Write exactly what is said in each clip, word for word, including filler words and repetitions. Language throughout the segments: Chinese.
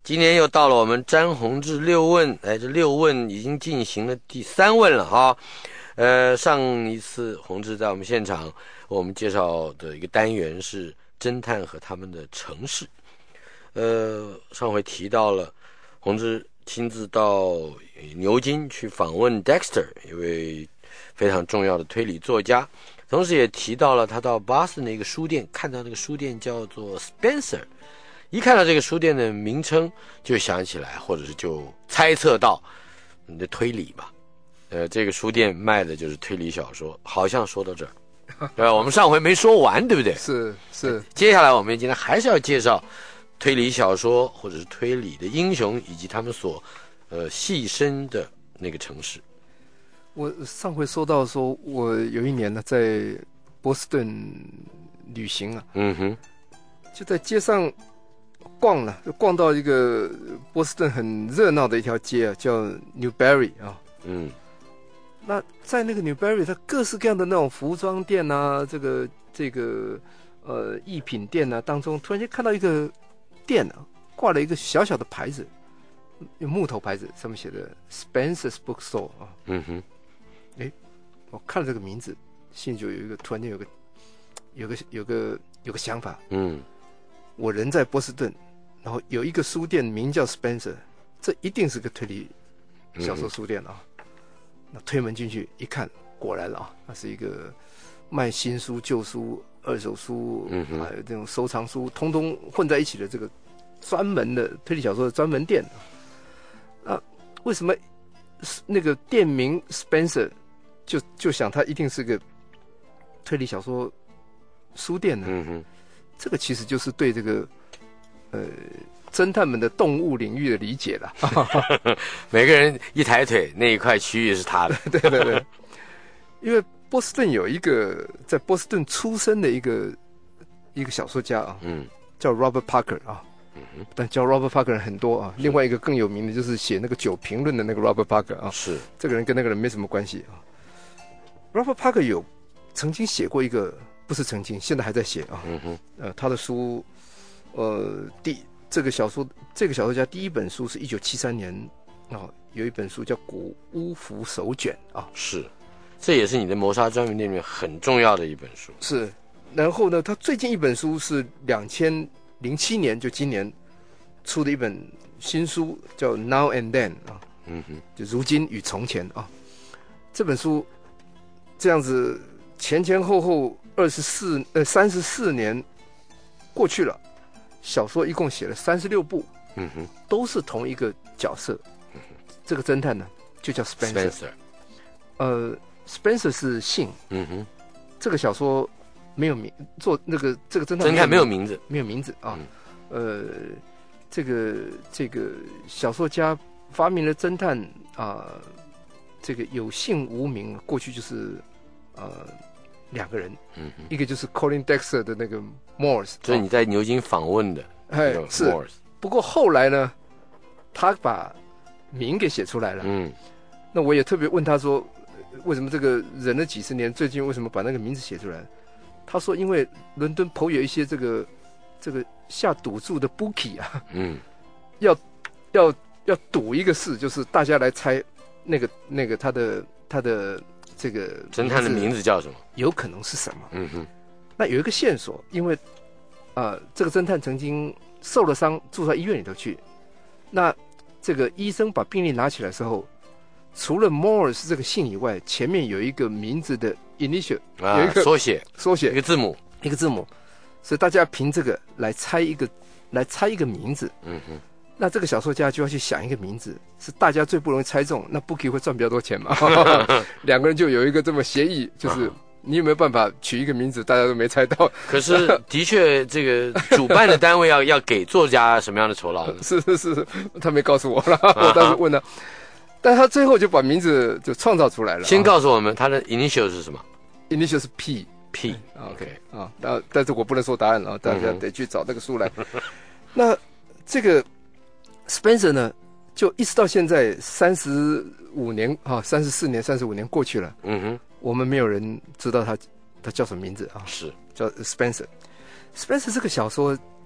今年又到了我们詹宏志六问，哎，这六问已经进行了第三问了哈。呃，上一次宏志在我们现场，我们介绍的一个单元是侦探和他们的城市。呃，上回提到了宏志亲自到牛津去访问 Dexter， 一位非常重要的推理作家，同时也提到了他到 Boston 的一个书店，看到那个书店叫做 Spencer。一看到这个书店的名称，就想起来，或者是就猜测到你的推理吧。呃，这个书店卖的就是推理小说，好像说到这儿，对吧？我们上回没说完，对不对？ 是是。 接下来我们今天还是要介绍推理小说或者是推理的英雄，以及他们所呃牺牲的那个城市。 我上回说到说，我有一年呢在波士顿旅行啊， 嗯哼， 就在街上逛了，就逛到一个波士顿很热闹的一条街啊，叫 Newbury 啊。 嗯， 那在那个 Newbury， 它各式各样的那种服装店啊，这个这个呃艺品店啊当中，突然间看到一个店啊，挂了一个小小的牌子，有木头牌子，上面写的 Spencer's Bookstore 啊。 嗯哼， 哎，我看了这个名字，心里就有一个突然间有个有个有个有个想法。 嗯， 我人在波士顿，然后有一个书店名叫 Spencer， 这一定是个推理小说书店啊。嗯，那推门进去一看，果然啊，那是一个卖新书、旧书、二手书， 嗯哼， 还有这种收藏书，通通混在一起的这个专门的推理小说的专门店。啊，为什么那个店名 Spencer 就就想它一定是个推理小说书店呢？ 嗯哼， 这个其实就是对这个呃侦探们的动物领域的理解了。 每个人一抬腿，那一块区域是他的。 对对对，因为波士顿有一个在波士顿出生的一个一个小说家啊， 嗯， 叫 Robert Parker 啊。 嗯， 但叫 Robert Parker 人很多啊。另外一个更有名的就是写那个酒评论的那个 Robert Parker 啊。 是，这个人跟那个人没什么关系啊。Robert Parker 有曾经写过一个，不是曾经，现在还在写啊。 嗯哼， 呃，他的书，呃，第这个小说，这个小说家第一本书是一九七三年啊，有一本书叫《古屋府手卷》啊。 是，这也是你的谋杀专门店里面很重要的一本书。 是，然后呢，他最近一本书是两千零七年，就今年出的一本新书，叫《Now and Then》啊。 嗯哼， 就如今与从前啊。这本书这样子前前后后二十四呃三十四年过去了，小说一共写了三十六部。 嗯哼， 都是同一个角色。嗯、这个侦探呢就叫 Spencer。 Spencer 呃 Spencer 是姓。 嗯哼， 这个小说没有名，做那个这个侦探侦探没有名字， 没有名字啊。 嗯、 呃，这个这个小说家发明了侦探啊、呃，这个有姓无名，过去就是呃两个人， 嗯， 一个就是 Colin Dexter 的那个 Morse， 就是你在牛津访问的， 哎、哦，是。不过后来呢，他把名给写出来了。 嗯， 那我也特别问他说，为什么这个忍了几十年，最近为什么把那个名字写出来？他说，因为伦敦颇有一些这个这个下赌注的 bookie 啊， 嗯， 要要要赌一个事，就是大家来猜那个那个他的他的这个侦探的名字叫什么？ 有可能是什么？ 嗯哼。 那有一个线索，因为啊、呃，这个侦探曾经受了伤，住到医院里头去。那这个医生把病历拿起来的时候，除了 Morse 这个姓以外，前面有一个名字的 initial，、 啊、 有一个缩写， 缩写一个字母， 一个字母，所以大家凭这个来猜一个，来猜一个名字。 嗯哼。 那这个小说家就要去想一个名字，是大家最不容易猜中，那 Bookie 会赚比较多钱嘛？两个人就有一个这么协议，就是你有没有办法取一个名字，大家都没猜到。 可是的确，这个主办的单位要要给作家什么样的酬劳呢？ 是是是，他没告诉我了，我当时问他，但他最后就把名字就创造出来了。 先告诉我们他的 initial 是什么 ？initial 是 P P。 OK 啊，但但是我不能说答案了，大家得去找那个书来。那这个 Spencer 呢，就一直到现在三十五年啊，三十四年、三十五年过去了。 嗯哼， 我们没有人知道他他叫什么名字啊？ 是叫 Spencer。Spencer 这个小说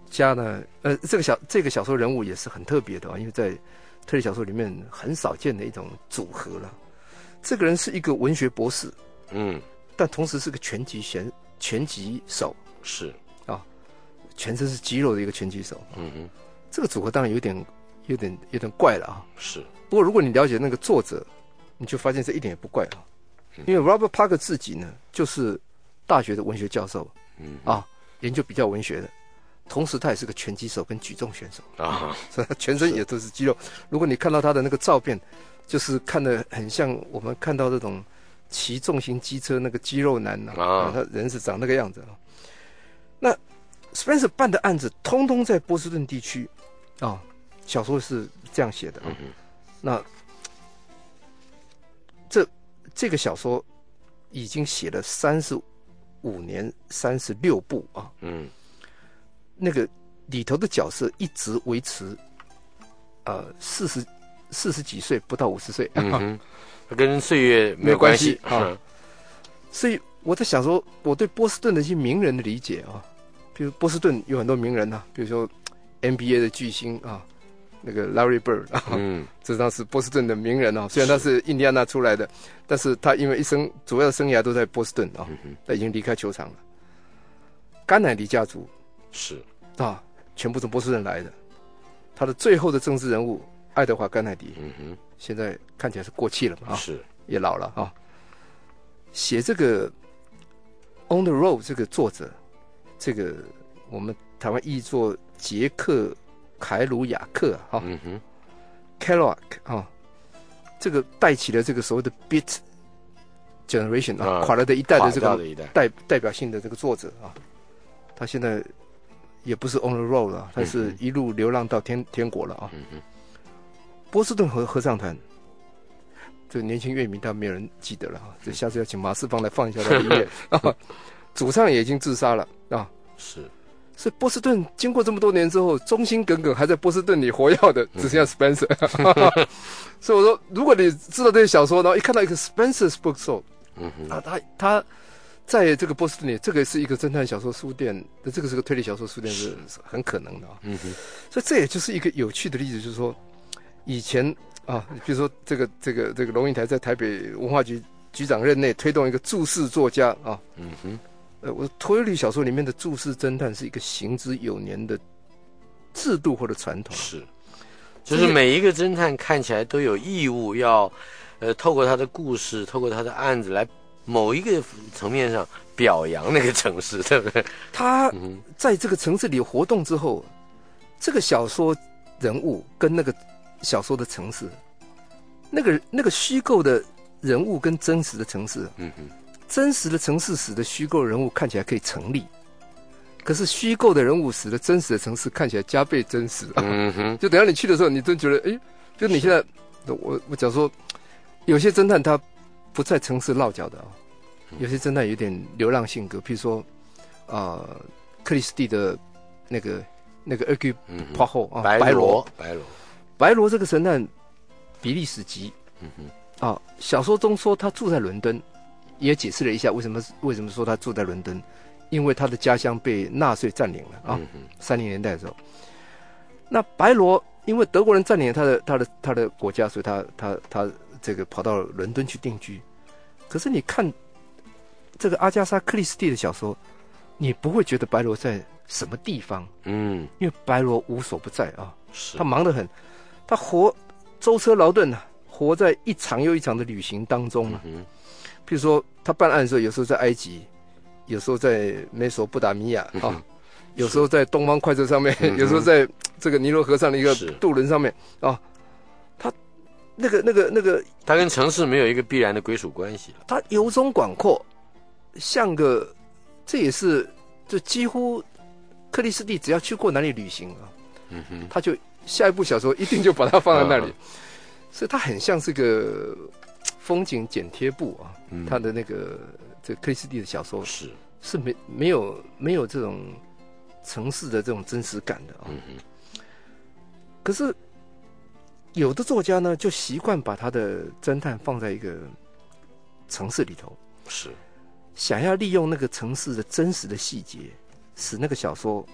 家呢，呃，这个小这个小说人物也是很特别的啊，因为在推理小说里面很少见的一种组合了。这个人是一个文学博士， 嗯， 但同时是个拳击选拳击手， 是啊，全身是肌肉的一个拳击手。 嗯哼， 这个组合当然有点有点有点怪了啊。 是， 不过如果你了解那个作者，你就发现这一点也不怪啊，因为 Robert Parker 自己呢就是大学的文学教授， 嗯啊，研究比较文学的。同时，他也是个拳击手跟举重选手啊， 所以他全身也都是肌肉。如果你看到他的那个照片，就是看得很像我们看到这种骑重型机车那个肌肉男啊，啊他人是长那个样子啊。那 Spencer 办的案子，通通在波士顿地区啊，小说是这样写的啊。 嗯、 那这这个小说已经写了三十五年，三十六部啊。 嗯。 那个里头的角色一直维持，呃，四十四十几岁，不到五十岁， 嗯哼，跟岁月没有关系啊。 所以我在想说，我对波士顿的一些名人的理解啊，比如波士顿有很多名人啊，比如说 N B A 的巨星啊，那个 Larry Bird 啊，嗯，这他是波士顿的名人啊。虽然他是印第安纳出来的，但是他因为一生主要的生涯都在波士顿啊， 嗯、 他已经离开球场了。甘乃迪家族。 是啊，全部从波士顿来的。他的最后的政治人物爱德华甘乃迪， 嗯哼， 现在看起来是过气了嘛，啊， 是也老了啊。写这个《On the Road》这个作者，这个我们台湾译作杰克凯鲁亚克啊， 嗯哼 ，Kerouac 啊，这个带起了这个所谓的 Beat Generation 啊，垮了的一代的这个代代表性的这个作者啊，他现在。也不是 on the road 了，他是一路流浪到天天国了啊。 嗯、 波士顿合合唱团，这个年轻乐迷但没有人记得了啊。这下次要请马世芳来放一下他的音乐啊。主唱也已经自杀了啊。 是， 所以波士顿经过这么多年之后，忠心耿耿还在波士顿里活跃的，只剩下 Spencer。所以我说，如果你知道这些小说，然后一看到一个 Spencer's Bookstore， 嗯哼， 啊，他他。在这个波士顿里，这个是一个侦探小说书店，这个是个推理小说书店，是很可能的啊。 嗯哼， 所以这也就是一个有趣的例子，就是说，以前啊，比如说这个这个这个龙应台在台北文化局局长任内推动一个注释作家啊。 嗯哼， 呃，我推理小说里面的注释侦探是一个行之有年的制度或者传统。 是，就是每一个侦探看起来都有义务要，呃，透过他的故事，透过他的案子来。某一个层面上表扬那个城市，对不对？ 他在这个城市里活动之后，这个小说人物跟那个小说的城市，那个那个虚构的人物跟真实的城市， 嗯哼， 真实的城市使得虚构人物看起来可以成立，可是虚构的人物使得真实的城市看起来加倍真实。 嗯哼， 就等到你去的时候，你真觉得，哎，就你现在，我我讲说，有些侦探他不在城市落脚的啊。有些侦探有点流浪性格，譬如说，啊、呃，克里斯蒂的那个那个 Hercule Poirot 啊， 白罗，白罗， 白罗这个神探，比利时籍， 嗯哼， 啊，小说中说他住在伦敦，也解释了一下为什么为什么说他住在伦敦，因为他的家乡被纳粹占领了啊，三零年代的时候，那白罗因为德国人占领了他的他的他的国家，所以他他他这个跑到伦敦去定居，可是你看。这个阿加莎·克里斯蒂的小说，你不会觉得白罗在什么地方， 嗯， 因为白罗无所不在啊， 是他忙得很，他活舟车劳顿啊，活在一场又一场的旅行当中啊。 嗯， 譬如说他办案的时候，有时候在埃及，有时候在美索不达米亚啊， 嗯、 有时候在东方快车上面，有时候在这个尼罗河上的一个渡轮上面啊，他那个那个那个， 他跟城市没有一个必然的归属关系了， 他游中广阔。像个，这也是就几乎克里斯蒂只要去过哪里旅行啊， 嗯哼， 他就下一部小说一定就把它放在那里，所以他很像是个风景剪贴簿啊。 嗯、 他的那个这克里斯蒂的小说是是没没有没有这种城市的这种真实感的啊。 嗯哼， 可是有的作家呢，就习惯把他的侦探放在一个城市里头， 是。 想要利用那个城市的真实的细节，使那个小说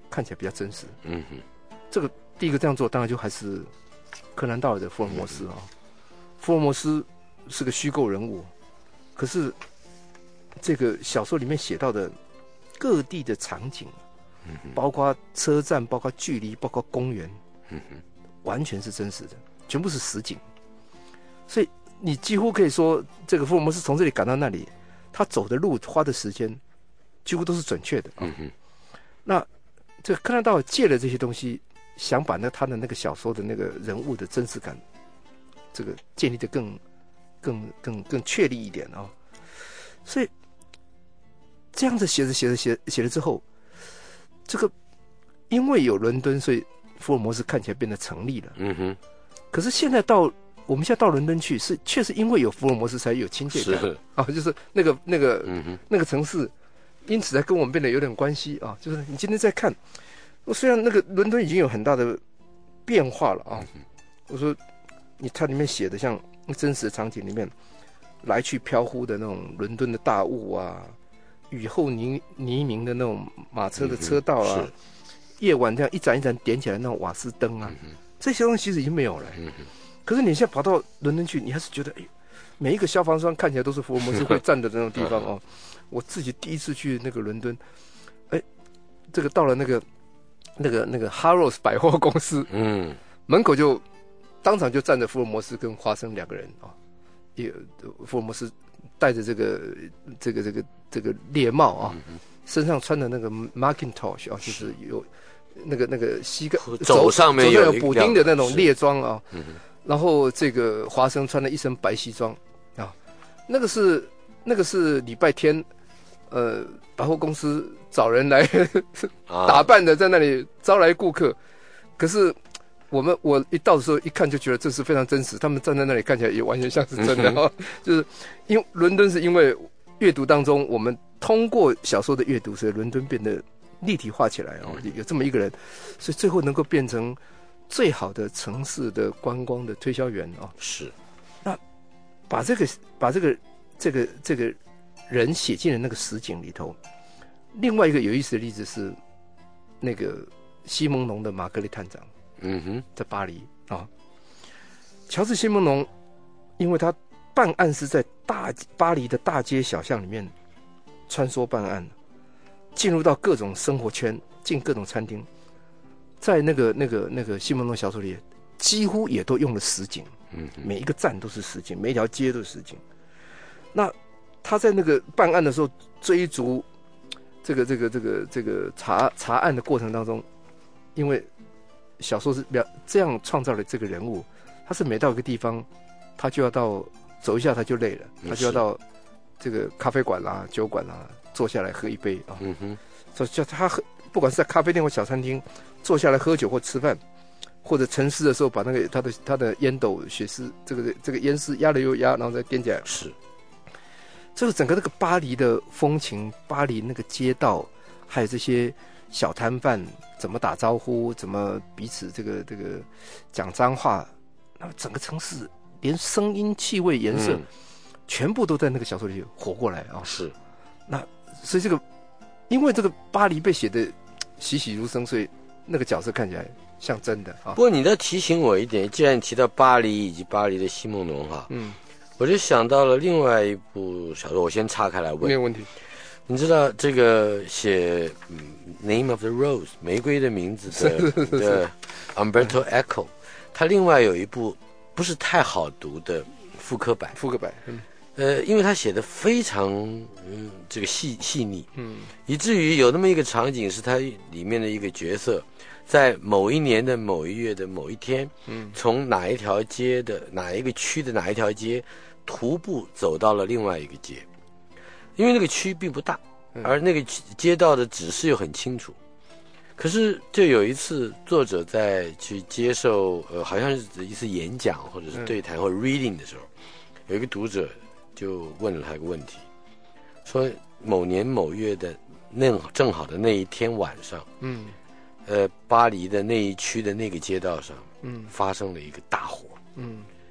看起来比较真实。 嗯哼， 这个第一个这样做，当然就还是柯南道尔的福尔摩斯啊、哦。福尔摩斯是个虚构人物，可是这个小说里面写到的各地的场景， 嗯哼， 包括车站，包括距离，包括公园， 嗯哼， 完全是真实的，全部是实景。所以你几乎可以说，这个福尔摩斯从这里赶到那里，他走的路花的时间几乎都是准确的。 嗯哼， 那这个柯南道尔借了这些东西，想把那他的那个小说的那个人物的真实感，这个建立的更、更、更、更确立一点啊、哦。所以这样子写着写着写写了之后，这个因为有伦敦，所以福尔摩斯看起来变得成立了。 嗯哼， 可是现在到我们现在到伦敦去，是确实因为有福尔摩斯才有亲切感是啊，就是那个那个、 嗯哼， 那个城市，因此才跟我们变得有点关系啊。就是你今天在看，虽然那个伦敦已经有很大的变化了啊， 嗯、 我说你它里面写的像真实的场景里面，来去飘忽的那种伦敦的大雾啊，雨后泥泥泞的那种马车的车道啊， 嗯、 夜晚这样一盏一盏点起来那种瓦斯灯啊， 嗯、 这些东西其实已经没有了。 嗯、 可是你现在跑到伦敦去，你还是觉得，哎，每一个消防栓看起来都是福尔摩斯会站的那种地方哦。我自己第一次去那个伦敦，哎，这个到了那个那个那个 Harrods 百货公司， 嗯， 门口就当场就站着福尔摩斯跟华生两个人啊，也福尔摩斯戴着这个这个这个这个猎帽啊， 嗯、 身上穿的那个 Macintosh 啊，就是有那个那个膝盖肘上面有有补丁的那种猎装啊。 嗯， 然后这个华生穿了一身白西装啊，那个是那个是礼拜天，呃，百货公司找人来打扮的，在那里招来顾客。可是我们我一到的时候一看就觉得这是非常真实，他们站在那里看起来也完全像是真的啊。嗯、就是因为伦敦是因为阅读当中，我们通过小说的阅读，所以伦敦变得立体化起来哦，有这么一个人，所以最后能够变成最好的城市的观光的推销员啊、哦， 是。 那把这个把这个这个这个人写进了那个实景里头。另外一个有意思的例子是，那个西蒙农的玛格丽探长， 嗯哼， 在巴黎啊、哦。乔治西蒙农，因为他办案是在大巴黎的大街小巷里面穿梭办案，进入到各种生活圈，进各种餐厅。在那个那个那个西蒙诺小说里，几乎也都用了实景， 嗯， 每一个站都是实景，每一条街都是实景。那他在那个办案的时候，追逐这个这个这个这个查查案的过程当中，因为小说是这样创造了这个人物，他是每到一个地方，他就要到走一下他就累了，他就要到这个咖啡馆啦、酒馆啦坐下来喝一杯啊， 嗯哼， 所以叫他喝，不管是在咖啡店或小餐厅。坐下来喝酒或吃饭，或者沉思的时候，把那个他的他的烟斗血丝这个这个烟丝压了又压，然后再点起来。 是， 这个整个那个巴黎的风情，巴黎那个街道，还有这些小摊贩怎么打招呼，怎么彼此这个这个讲脏话，那整个城市连声音、气味、颜色，嗯、全部都在那个小说里活过来啊！ 是， 那所以这个因为这个巴黎被写的栩栩如生，所以那个角色看起来像真的啊。 不过你在提醒我一点，既然你提到巴黎以及巴黎的西蒙农哈，嗯，我就想到了另外一部小说，我先岔开来问。 没有问题。 你知道这个写、嗯、Name of the Rose 玫瑰的名字的的 Umberto Eco， 他另外有一部不是太好读的复刻版。 复刻版，嗯。 呃，因为他写的非常嗯这个细细腻， 嗯， 以至于有那么一个场景是他里面的一个角色，在某一年的某一月的某一天，嗯，从哪一条街的哪一个区的哪一条街徒步走到了另外一个街，因为那个区并不大，而那个街道的指示又很清楚。可是就有一次作者在去接受呃好像是一次演讲或者是对谈或者 reading 的时候，有一个读者就问了他一个问题，说某年某月的那正好的那一天晚上， 嗯， 呃，巴黎的那一区的那个街道上， 嗯， 发生了一个大火， 嗯，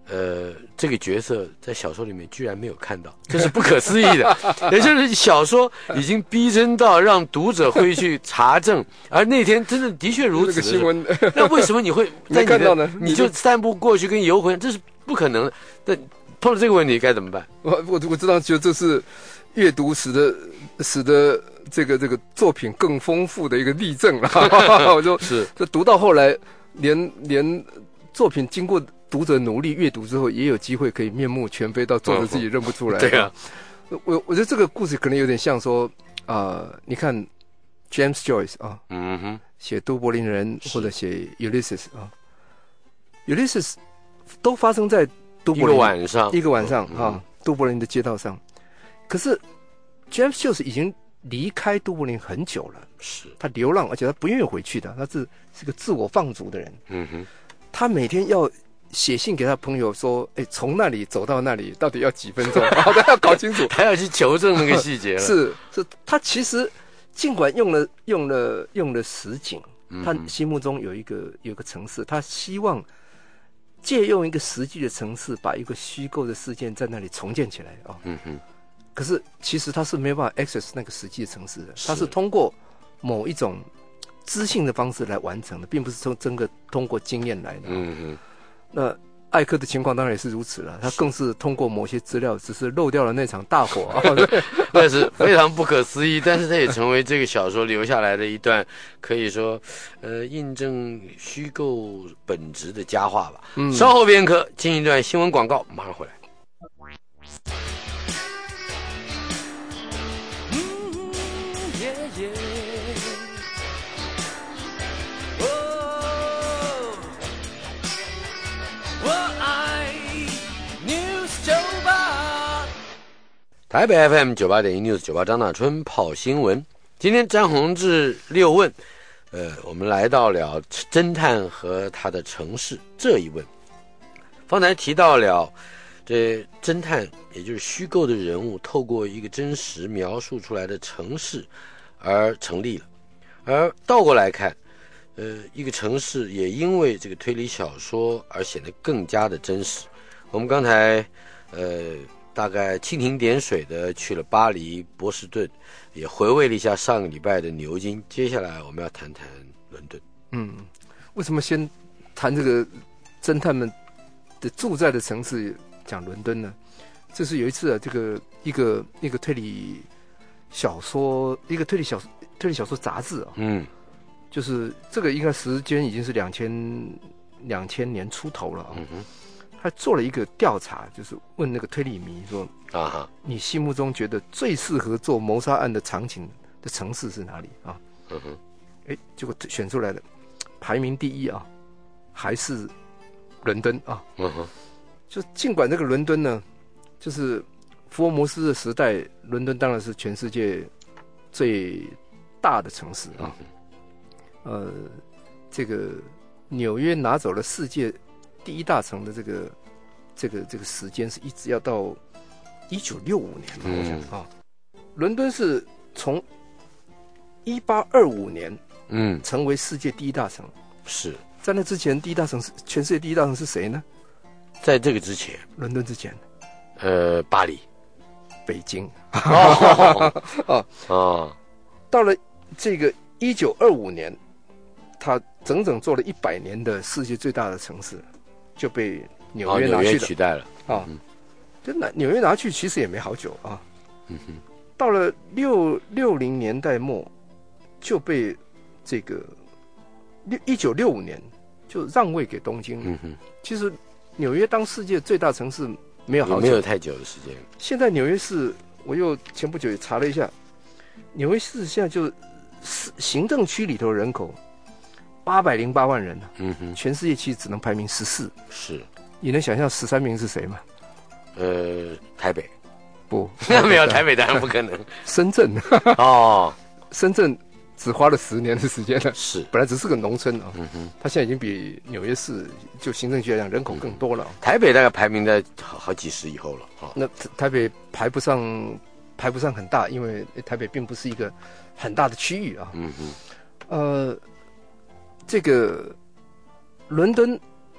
呃，这个角色在小说里面居然没有看到，这是不可思议的。也就是小说已经逼真到让读者会去查证，而那天真的的确如此的新闻。 那为什么你会在你看到呢？ 你就散步过去跟游魂，这是不可能的。那碰到这个问题该怎么办？ 我我我知道，就这是阅读使得使得这个这个作品更丰富的一个例证了。我就是这读到后来，连连作品经过读者努力阅读之后，也有机会可以面目全非到作者自己认不出来。 对啊， 我我觉得这个故事可能有点像说，呃，你看 James Joyce 啊， 嗯哼， 写都柏林人或者写 Ulysses 啊 ，Ulysses 都发生在都柏林一个晚上， 一个晚上嗯啊，都柏林的街道上。可是 James Joyce 已经离开都柏林很久了， 是他流浪，而且他不愿意回去的，他是是个自我放逐的人。 嗯哼， 他每天要写信给他朋友说，哎，从那里走到那里到底要几分钟？他要搞清楚， 他要去求证那个细节了。 是是，他其实尽管用了用了用了实景， 嗯他心目中有一个有一个城市，他希望借用一个实际的城市，把一个虚构的事件在那里重建起来啊。 嗯哼， 可是其实他是没有办法 access 那个实际的城市的， 是他是通过某一种知性的方式来完成的，并不是从真的通过经验来的。 嗯哼。 那艾克的情况当然也是如此了，他更是通过某些资料，只是漏掉了那场大火啊， 那是非常不可思议。但是它也成为这个小说留下来的一段，可以说，呃，印证虚构本质的佳话吧。嗯，稍后片刻进一段新闻广告，马上回来。台北 F M 九八点一 News 九八张大春跑新闻。今天詹宏志六问，呃，我们来到了侦探和他的城市这一问。方才提到了这侦探，也就是虚构的人物，透过一个真实描述出来的城市而成立了。而倒过来看，呃，一个城市也因为这个推理小说而显得更加的真实。我们刚才，呃。大概蜻蜓点水的去了巴黎、波士顿，也回味了一下上个礼拜的牛津。接下来我们要谈谈伦敦。 嗯，为什么先谈这个侦探们的住在的城市，讲伦敦呢？这是有一次啊，这个一个一个推理小说，一个推理小推理小说杂志啊，嗯，就是这个应该时间已经是两千两千年出头了啊。嗯哼，他做了一个调查，就是问那个推理迷说：“啊哈，你心目中觉得最适合做谋杀案的场景的城市是哪里啊？”嗯哼，哎，结果选出来了，排名第一啊，还是伦敦啊。嗯哼，就尽管这个伦敦呢，就是福尔摩斯的时代，伦敦当然是全世界最大的城市啊。呃，这个纽约拿走了世界第一大城的这个这个这个时间是一直要到一九六五年吧，我想啊，伦敦是从一八二五年嗯成为世界第一大城。是在那之前，第一大城是全世界第一大城是谁呢？ 在这个之前， 伦敦之前， 呃，巴黎、 北京。 哦哦哦， 到了这个一九二五年，他整整做了一百年的世界最大的城市。就被纽约拿去了，哦、 取代了啊！就拿纽约拿去，其实也没好久啊。嗯哼，到了六六零年代末，就被这个六一九六五年就让位给东京。嗯哼，其实纽约当世界最大城市没有好久， 没有太久的时间。 现在纽约市，我又前不久也查了一下，纽约市现在就行政区里头人口。八百零八万人呢、啊，嗯哼，全世界其实只能排名十四。 是， 你能想象十三名是谁吗？ 呃，台北， 不， 没有台北当然不可能。 深圳哦，深圳只花了十年的时间了， 是， 本来只是个农村啊，嗯哼，它现在已经比纽约市就行政区来讲人口更多了、啊嗯。 台北大概排名在好好几十以后了啊、哦。 那台北排不上，排不上很大，因为台北并不是一个很大的区域啊。嗯哼，呃。这个伦敦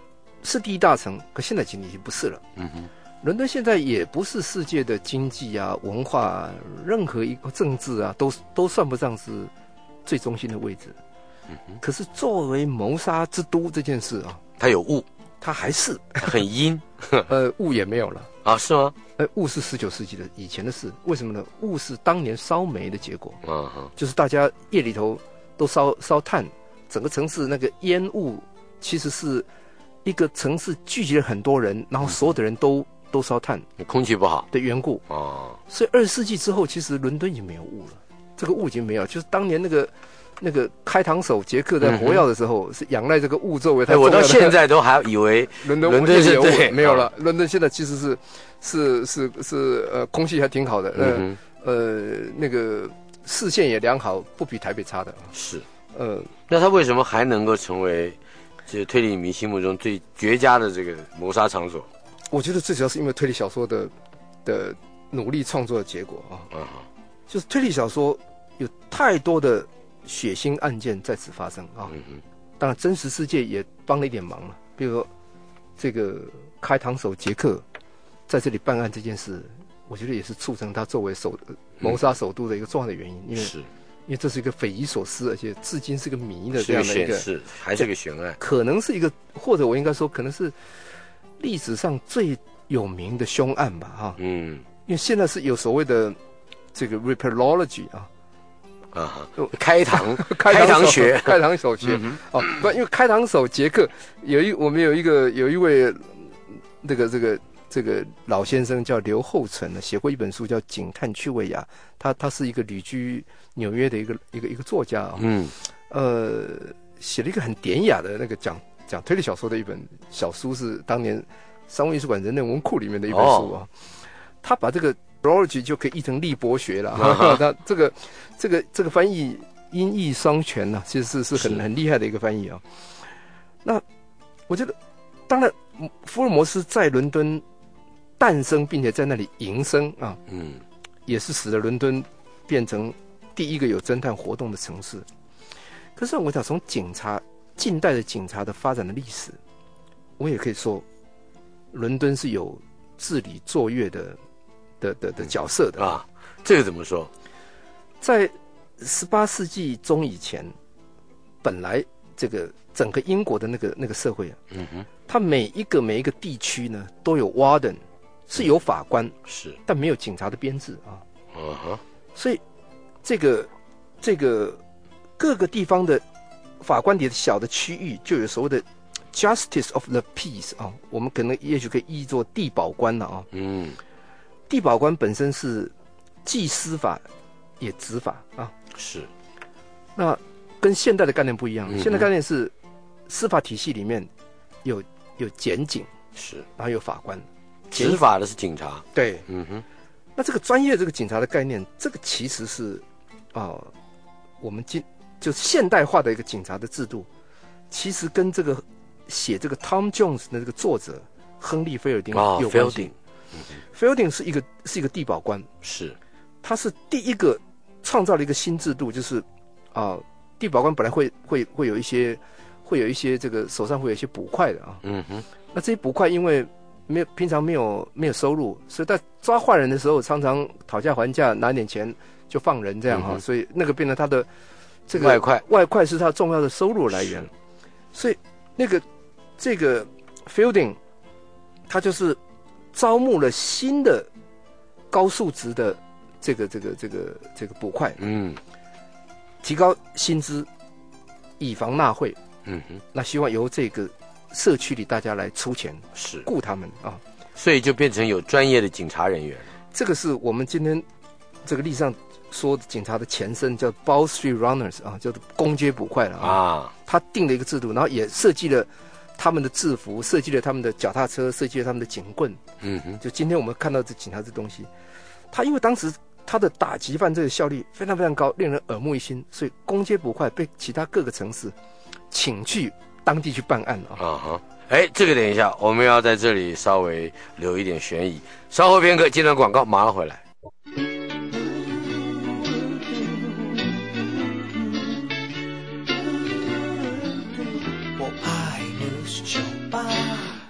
是第一大城，可现在已经已经不是了。 嗯哼， 伦敦现在也不是世界的经济啊、文化啊、任何一个政治啊，都都算不上是最中心的位置。 嗯哼， 可是作为谋杀之都这件事啊， 它有雾， 它还是它很阴。 呃雾也没有了。 啊，是吗？ 呃，雾是十九世纪的以前的事，为什么呢？雾是当年烧煤的结果， 嗯哼， 就是大家夜里头都烧烧炭，整个城市那个烟雾其实是一个城市聚集了很多人，然后所有的人都、嗯、都烧炭， 空气不好的缘故。 哦， 所以二十世纪之后，其实伦敦已经没有雾了，这个雾已经没有，就是当年那个。那个开膛手杰克在活跃的时候，嗯、是仰赖这个雾作为他。 我到现在都还以为伦敦伦敦是对没有了。伦敦现在其实是是是是呃，空气还挺好的， 嗯、 呃呃，那个视线也良好，不比台北差的。 是， 呃， 那他为什么还能够成为这推理迷心目中最绝佳的这个谋杀场所？ 我觉得最主要是因为推理小说的的努力创作的结果啊，嗯、就是推理小说有太多的。血腥案件在此发生啊！嗯、当然，真实世界也帮了一点忙了。比如说，这个开膛手杰克在这里办案这件事，我觉得也是促成他作为首谋杀首都的一个重要的原因。因为是，因为这是一个匪夷所思，而且至今是个谜的这样的一个， 是还是个悬案， 可能是一个，或者我应该说，可能是历史上最有名的凶案吧？哈，嗯，因为现在是有所谓的这个 repellology 啊。 啊，开膛开膛学， 开膛手学、嗯、哦，不，因为开膛手杰克有一，我们有一个有一位这个这个这个老先生叫刘厚成呢，写过一本书叫《警探趣味雅》，他他是一个旅居纽约的一个一个一个作家啊、哦，嗯，呃，写了一个很典雅的那个讲讲推理小说的一本小书，是当年商务印书馆人人文库里面的一本书啊、哦，他把这个。Biology 就可以译成力博学了，哈，那这个这个这个翻译音译双全呢、啊，其实是是很很厉害的一个翻译啊。那我觉得，当然，福尔摩斯在伦敦诞生，并且在那里营生啊，嗯，也是使得伦敦变成第一个有侦探活动的城市。可是我想从警察近代的警察的发展的历史，我也可以说，伦敦是有治理作乐的。的的的角色的、 嗯、啊，这个怎么说？ 在十八世纪中以前，本来这个整个英国的那个那个社会啊，嗯哼，它每一个每一个地区呢都有 warden， 是有法官， 是， 但没有警察的编制啊， 嗯哼， 所以这个这个各个地方的法官里的小的区域就有所谓的 justice of the peace 啊，我们可能也许可以译作地保官了啊，嗯。地保官本身是既司法也执法啊， 是。 那跟现代的概念不一样，嗯、现代概念是司法体系里面有有检警， 是， 然后有法官， 执法的是警察。 对，嗯哼。那这个专业这个警察的概念，这个其实是啊、呃，我们今就是现代化的一个警察的制度，其实跟这个写这个 Tom Jones 的这个作者亨利·菲尔丁有关系。Fielding 是一个是一个地保官， 是， 他是第一个创造了一个新制度，就是啊、呃，地保官本来会会会有一些会有一些这个手上会有一些捕快的啊，嗯哼，那这些捕快因为没有平常没有没有收入，所以在抓坏人的时候常常讨价还价拿点钱就放人这样哈、嗯，所以那个变成他的这个外快， 外快是他重要的收入来源，所以那个这个 Fielding 他就是招募了新的高素质的这个这个这个这个捕快，嗯，提高薪资，以防纳贿，嗯哼，那希望由这个社区里大家来出钱， 是雇他们啊， 所以就变成有专业的警察人员。 这个是我们今天这个历史上说的警察的前身，叫 Bow Street Runners 啊，叫做公街捕快了啊，啊他定了一个制度，然后也设计了他们的制服，设计了他们的脚踏车，设计了他们的警棍。嗯哼，就今天我们看到这警察这东西，他因为当时他的打击犯罪的效率非常非常高，令人耳目一新，所以公街捕快被其他各个城市请去当地去办案啊。啊哈，哎，这个等一下，我们要在这里稍微留一点悬疑，稍后片刻，接段广告，马上回来。 我爱的是酒吧。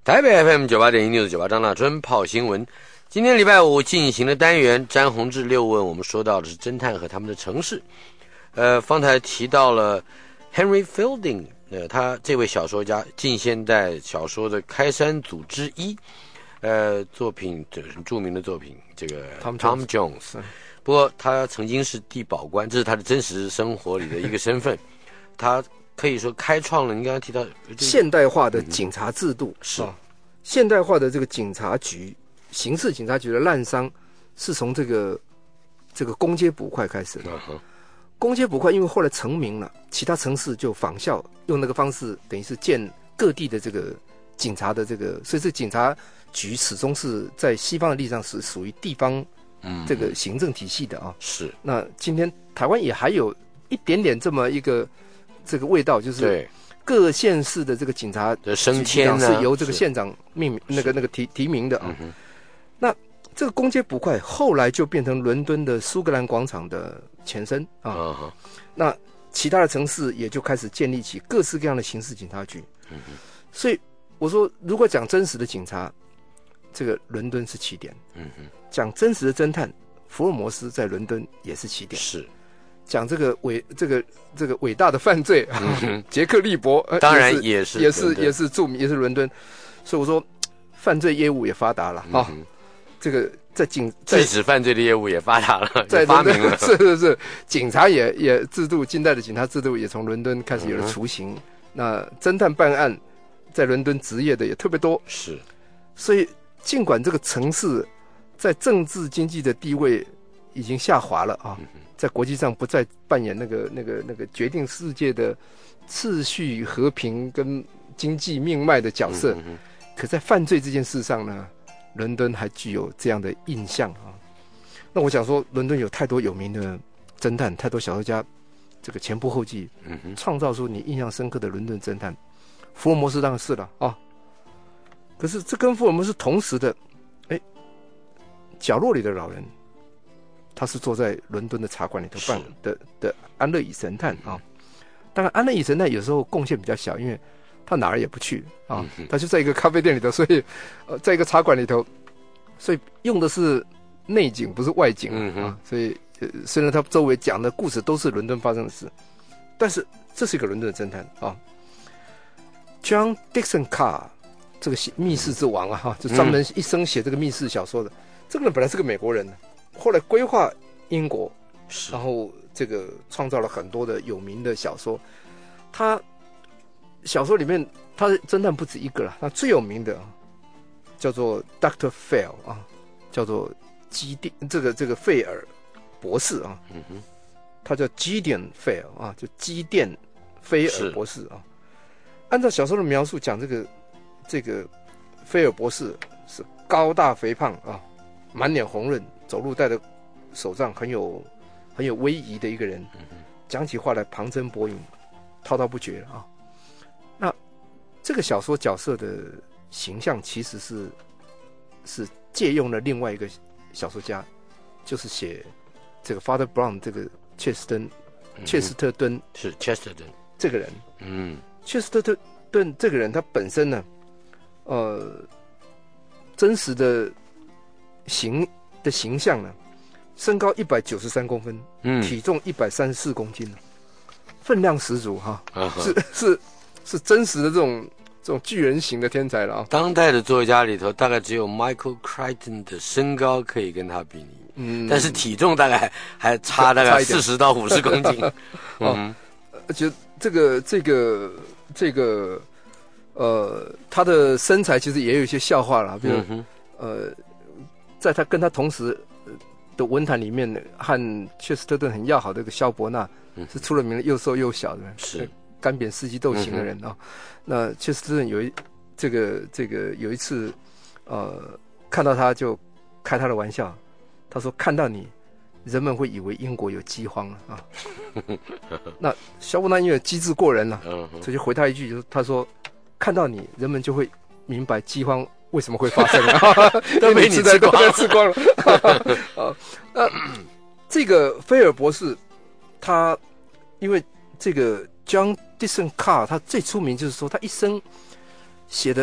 台北 F M 九八点一 News 九八张大春泡新闻。今天礼拜五进行的单元詹宏志六问，我们说到的是侦探和他们的城市。呃，方才提到了 Henry Fielding， 呃，他这位小说家，近现代小说的开山祖之一。呃，作品这是著名的作品，这个 Tom Tom Jones。不过他曾经是地保官，这是他的真实生活里的一个身份。他可以说开创了你刚刚提到现代化的警察制度， 嗯、是、 哦、现代化的这个警察局，刑事警察局的滥觞是从这个这个公街捕快开始的。 uh-huh. 公街捕快因为后来成名了，其他城市就仿效用那个方式，等于是建各地的这个警察的这个，所以这警察局始终是在西方的立场是属于地方这个行政体系的啊。 是。 那今天台湾也还有一点点这么一个这个味道，就是各县市的这个警察的升迁是由这个县长命名那个那个提提名的啊。 嗯、 那这个公街捕快后来就变成伦敦的苏格兰广场的前身啊。 嗯、 那其他的城市也就开始建立起各式各样的刑事警察局。 嗯、 所以我说，如果讲真实的警察，这个伦敦是起点。 嗯、 讲真实的侦探，福尔摩斯在伦敦也是起点。 是。 讲这个伟这个这个伟大的犯罪，嗯、杰克利伯、呃、 当然也是也是也是著名，也是伦敦。所以我说，犯罪业务也发达了啊、嗯哦。这个在警制止犯罪的业务也发达了， 在发明了。 是是是，警察也也制度，近代的警察制度也从伦敦开始有了雏形。嗯、那侦探办案在伦敦职业的也特别多。 是， 所以尽管这个城市在政治经济的地位已经下滑了啊。嗯，在国际上不再扮演那个那个那个决定世界的秩序、和平跟经济命脉的角色， 嗯、 可在犯罪这件事上呢，伦敦还具有这样的印象啊。那我想说，伦敦有太多有名的侦探，太多小说家，这个前仆后继， 嗯、 创造出你印象深刻的伦敦侦探。福尔摩斯当然是了啊，可是这跟福尔摩斯同时的，哎，角落里的老人。他是坐在伦敦的茶馆里头办的的安乐椅神探啊。当然，安乐椅神探有时候贡献比较小，因为他哪儿也不去啊， 嗯、 他就在一个咖啡店里头，所以呃，在一个茶馆里头，所以用的是内景，不是外景、 嗯、 啊。所以、呃、虽然他周围讲的故事都是伦敦发生的事，但是这是一个伦敦的侦探啊。John Dickson Carr 这个密室之王啊，哈，就专门一生写这个密室小说的，嗯、这个人本来是个美国人呢。后来规划英国，然后这个创造了很多的有名的小说。他小说里面，他的侦探不止一个了。他最有名的叫做 Doctor Fail 啊，叫做基甸这个这个费尔博士啊。 嗯哼， 他叫基甸费尔啊，就基甸菲尔博士啊。按照小说的描述讲，这个这个菲尔博士是高大肥胖啊，满脸红润。走路戴的手杖很有很有威仪的一个人，讲起话来旁征博引，滔滔不绝啊。那这个小说角色的形象其实是是借用了另外一个小说家，就是写这个 Father Brown 这个切斯顿切斯特顿是切斯特顿这个人， 嗯， 切斯特顿这个人他本身呢，呃，真实的形。的形象呢，身高一百九十三公分， 嗯， 体重一百三十四公斤，分量十足哈， 啊、 是是是真实的这种这种巨人型的天才了啊！ 当代的作家里头，大概只有 Michael Crichton 的身高可以跟他比拟，嗯，但是体重大概还差大概四十到五十公斤， 嗯，而且这个这个这个呃，他的身材其实也有一些笑话了，比如、嗯、呃。在他跟他同时的文坛里面，和切斯特顿很要好的一个萧伯纳，嗯、是出了名的又瘦又小的， 是干瘪四季豆型的人啊、嗯哦。那切斯特顿有一这个这个有一次，呃，看到他就开他的玩笑，他说看到你，人们会以为英国有饥荒了啊。那萧伯纳因为机智过人了、啊，所以就回他一句，就是他说看到你，人们就会明白饥荒。为什么会发生啊？ 都被你吃光了， 吃光了。啊，那这个菲尔博士，他因为这个 John Dickson Carr，他最出名就是说他一生写的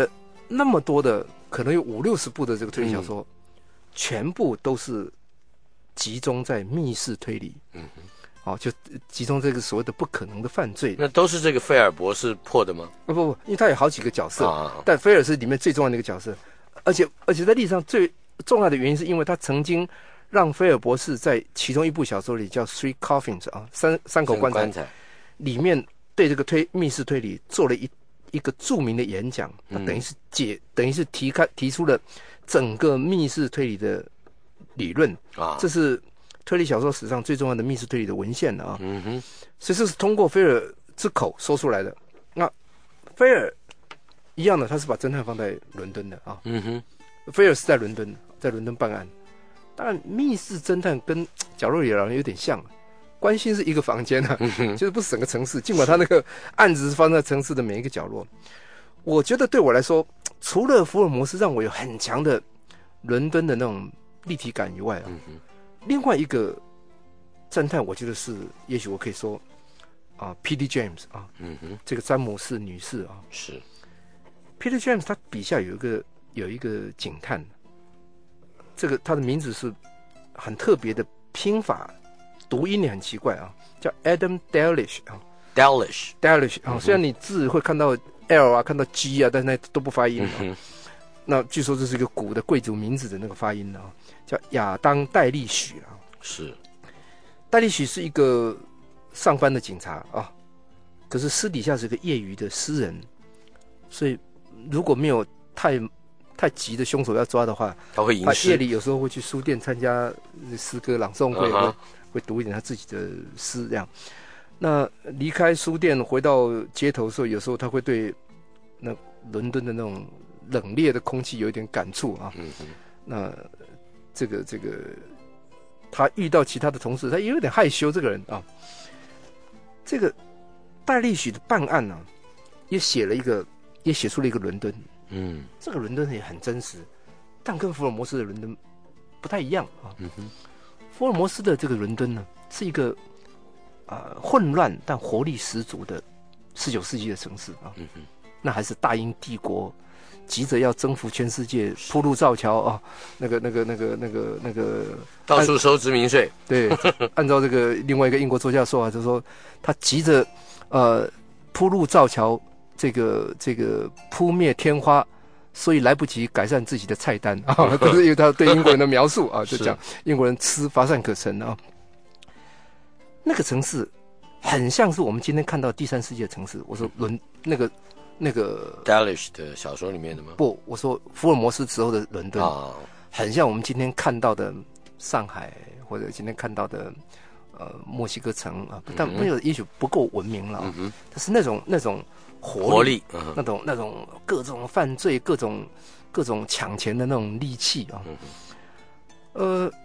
那么多的可能有五六十部的这个推理小说，嗯、全部都是集中在密室推理。嗯哼。哦，就集中这个所谓的不可能的犯罪， 那都是这个菲尔博士破的吗？ 啊不不，因为他有好几个角色， 啊、 但菲尔是里面最重要的一个角色，而且而且在历史上最重要的原因是因为他曾经让菲尔博士在其中一部小说里叫《Three Coffins》啊，三三口棺材，棺材里面对这个推密室推理做了一一个著名的演讲，他等于是解、嗯、等于是提开提出了整个密室推理的理论啊，这是推理小说史上最重要的密室推理的文献了啊，嗯哼，所以这是通过菲尔之口说出来的。那菲尔一样的，他是把侦探放在伦敦的啊，嗯哼，菲尔是在伦敦，在伦敦办案。当然，密室侦探跟角落里的老人有点像，关心是一个房间啊，嗯、就是不是整个城市。尽管他那个案子是发生在城市的每一个角落，我觉得对我来说，除了福尔摩斯让我有很强的伦敦的那种立体感以外啊。嗯另外一个侦探，我觉得是，也许我可以说，啊 ，P D James 啊，嗯哼，这个詹姆士女士啊， 是 P D James， 他笔下有一个有一个警探，这个他的名字是很特别的拼法，读音也很奇怪啊，叫 Adam Dalish 啊 ，Dalish Dalish 啊、嗯，虽然你字会看到 L 啊，看到 G 啊，但是那都不发音啊。嗯那据说这是一个古的贵族名字的那个发音啊，叫亚当·戴利许啊。 是， 戴利许是一个上班的警察啊，可是私底下是个业余的诗人，所以如果没有太太急的凶手要抓的话， 他会吟诗。 夜里有时候会去书店参加诗歌朗诵会， uh-huh. 会会读一点他自己的诗这样。那离开书店回到街头的时候，有时候他会对那伦敦的那种冷冽的空气有一点感触啊，嗯、那这个这个，他遇到其他的同事，他也有点害羞。这个人啊，这个戴利许的办案呢、啊，也写了一个，也写出了一个伦敦。嗯，这个伦敦也很真实，但跟福尔摩斯的伦敦不太一样啊。嗯哼，福尔摩斯的这个伦敦呢，是一个啊、呃、混乱但活力十足的十九世纪的城市啊。嗯哼，那还是大英帝国。急着要征服全世界，铺路造桥啊！那个、那个、那个、那个、那个， 到处收殖民税。 对，按照这个另外一个英国作家说法，就是说他急着呃铺路造桥，这个这个扑灭天花，所以来不及改善自己的菜单啊！这是因为他对英国人的描述啊，就讲英国人吃乏善可陈啊。那个城市很像是我们今天看到第三世界的城市。我说伦那个。那个 Dalish 的小说里面的吗？ 不，我说福尔摩斯时候的伦敦、啊、很像我们今天看到的上海，或者今天看到的呃墨西哥城啊，但没有，也许不够文明了、啊。嗯、但是那种那种活力， 活力嗯、 那种那种各种犯罪、各种各种抢钱的那种戾气啊。嗯、呃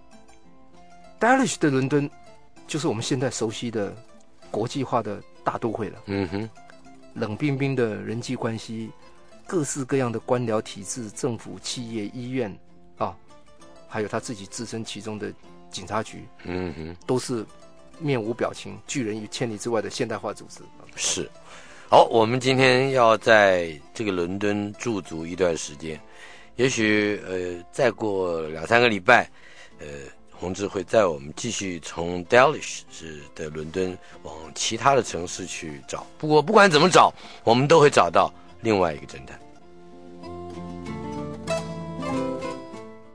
，Dalish 的伦敦就是我们现在熟悉的国际化的大都会了。嗯哼。冷冰冰的人际关系，各式各样的官僚体制、政府、企业、医院啊，还有他自己置身其中的警察局，嗯哼，都是面无表情、拒人于千里之外的现代化组织。 是，好，我们今天要在这个伦敦驻足一段时间，也许呃，再过两三个礼拜，呃。宏志会带我们继续从 Dalish 是的伦敦往其他的城市去找，不过不管怎么找，我们都会找到另外一个侦探。